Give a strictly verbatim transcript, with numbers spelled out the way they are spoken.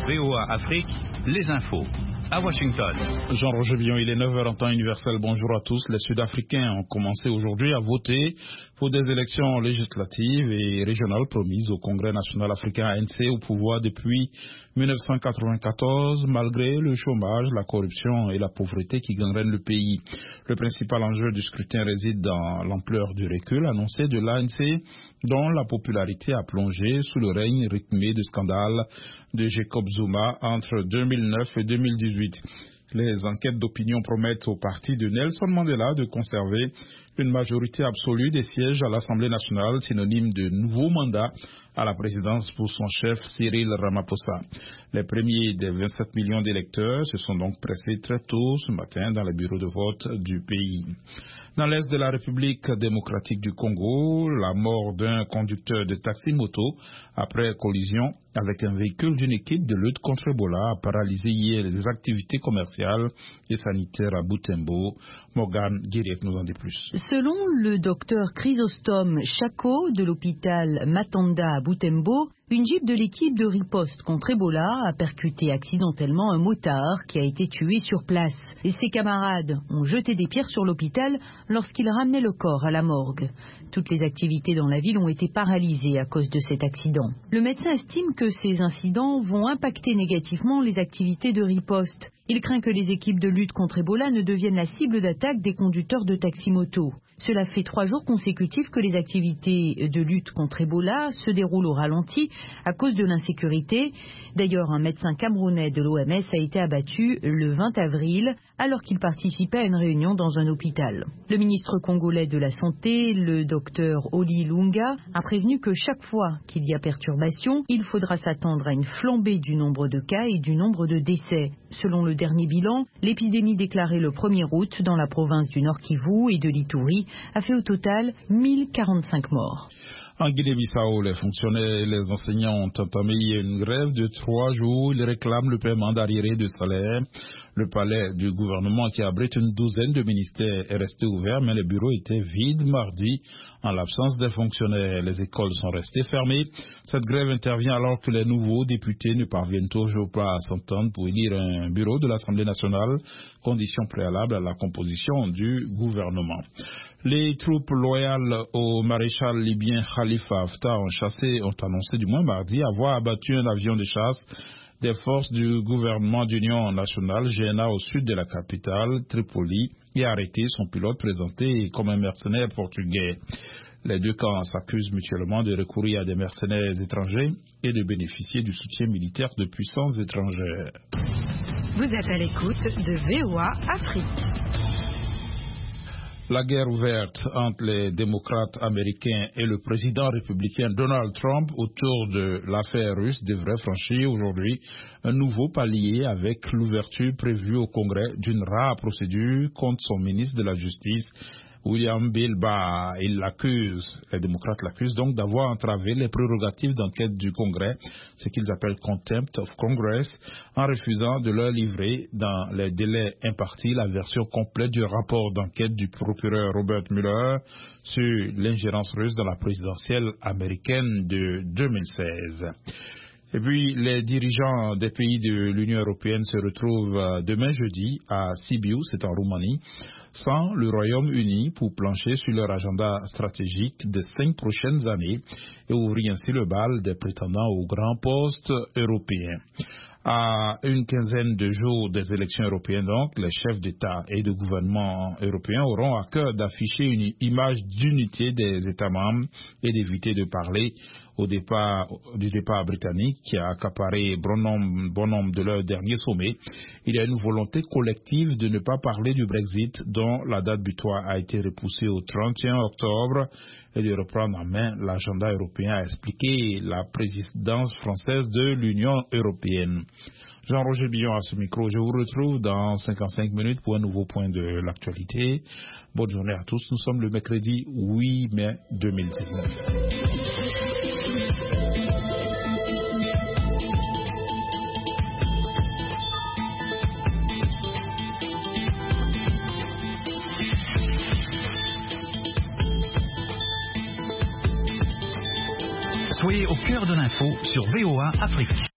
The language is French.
V O A Afrique, les infos. À Washington. Jean-Roger Billon, il est neuf heures en temps universel. Bonjour à tous. Les Sud-Africains ont commencé aujourd'hui à voter pour des élections législatives et régionales promises au Congrès national africain A N C au pouvoir depuis mille neuf cent quatre-vingt-quatorze, malgré le chômage, la corruption et la pauvreté qui gangrènent le pays. Le principal enjeu du scrutin réside dans l'ampleur du recul annoncé de l'A N C, dont la popularité a plongé sous le règne rythmé de scandales de Jacob Zuma entre deux mille neuf et deux mille dix-huit. Les enquêtes d'opinion promettent au parti de Nelson Mandela de conserver une majorité absolue des sièges à l'Assemblée nationale, synonyme de nouveau mandat à la présidence pour son chef Cyril Ramaphosa. Les premiers des vingt-sept millions d'électeurs se sont donc pressés très tôt ce matin dans les bureaux de vote du pays. Dans l'est de la République démocratique du Congo, la mort d'un conducteur de taxi-moto après collision avec un véhicule d'une équipe de lutte contre Ebola a paralysé hier les activités commerciales et sanitaires à Butembo. Morgane Guiriec nous en dit plus. Selon le docteur Chrysostome Chako de l'hôpital Matanda à Butembo, une jeep de l'équipe de riposte contre Ebola a percuté accidentellement un motard qui a été tué sur place. Et ses camarades ont jeté des pierres sur l'hôpital lorsqu'ils ramenaient le corps à la morgue. Toutes les activités dans la ville ont été paralysées à cause de cet accident. Le médecin estime que ces incidents vont impacter négativement les activités de riposte. Il craint que les équipes de lutte contre Ebola ne deviennent la cible d'attaque des conducteurs de taxi-moto. Cela fait trois jours consécutifs que les activités de lutte contre Ebola se déroulent au ralenti à cause de l'insécurité. D'ailleurs, un médecin camerounais de l'O M S a été abattu le vingt avril alors qu'il participait à une réunion dans un hôpital. Le ministre congolais de la Santé, le docteur Oli Lunga, a prévenu que chaque fois qu'il y a perturbation, il faudra s'attendre à une flambée du nombre de cas et du nombre de décès. Selon le dernier bilan, l'épidémie déclarée le premier août dans la province du Nord Kivu et de l'Ituri a fait au total mille quarante-cinq morts. En Guinée-Bissau, les fonctionnaires et les enseignants ont entamé une grève de trois jours. Ils réclament le paiement d'arriérés de salaire. Le palais du gouvernement, qui abrite une douzaine de ministères, est resté ouvert, mais les bureaux étaient vides mardi en l'absence des fonctionnaires. Les écoles sont restées fermées. Cette grève intervient alors que les nouveaux députés ne parviennent toujours pas à s'entendre pour élire un bureau de l'Assemblée nationale, condition préalable à la composition du gouvernement. Les troupes loyales au maréchal libyen Khalifa Haftar ont chassé, ont annoncé du moins mardi avoir abattu un avion de chasse des forces du gouvernement d'union nationale G N A au sud de la capitale, Tripoli, et arrêté son pilote présenté comme un mercenaire portugais. Les deux camps s'accusent mutuellement de recourir à des mercenaires étrangers et de bénéficier du soutien militaire de puissances étrangères. Vous êtes à l'écoute de V O A Afrique. La guerre ouverte entre les démocrates américains et le président républicain Donald Trump autour de l'affaire russe devrait franchir aujourd'hui un nouveau palier avec l'ouverture prévue au Congrès d'une rare procédure contre son ministre de la Justice, William Bill Barr. Il l'accuse, les démocrates l'accusent donc d'avoir entravé les prérogatives d'enquête du Congrès, ce qu'ils appellent contempt of Congress, en refusant de leur livrer dans les délais impartis la version complète du rapport d'enquête du procureur Robert Mueller sur l'ingérence russe dans la présidentielle américaine de deux mille seize. Et puis, les dirigeants des pays de l'Union européenne se retrouvent demain jeudi à Sibiu, c'est en Roumanie, sans le Royaume-Uni pour plancher sur leur agenda stratégique des cinq prochaines années et ouvrir ainsi le bal des prétendants aux grands postes européens. À une quinzaine de jours des élections européennes, donc, les chefs d'État et de gouvernement européens auront à cœur d'afficher une image d'unité des États membres et d'éviter de parler au départ, du départ britannique qui a accaparé bon nombre, bon nombre de leurs derniers sommets. Il y a une volonté collective de ne pas parler du Brexit dont la date butoir a été repoussée au trente et un octobre et de reprendre en main l'agenda européen, a expliqué la présidence française de l'Union européenne. Jean-Roger Billon à ce micro. Je vous retrouve dans cinquante-cinq minutes pour un nouveau point de l'actualité. Bonne journée à tous. Nous sommes le mercredi huit mai deux mille dix-neuf. Soyez au cœur de l'info sur V O A Afrique.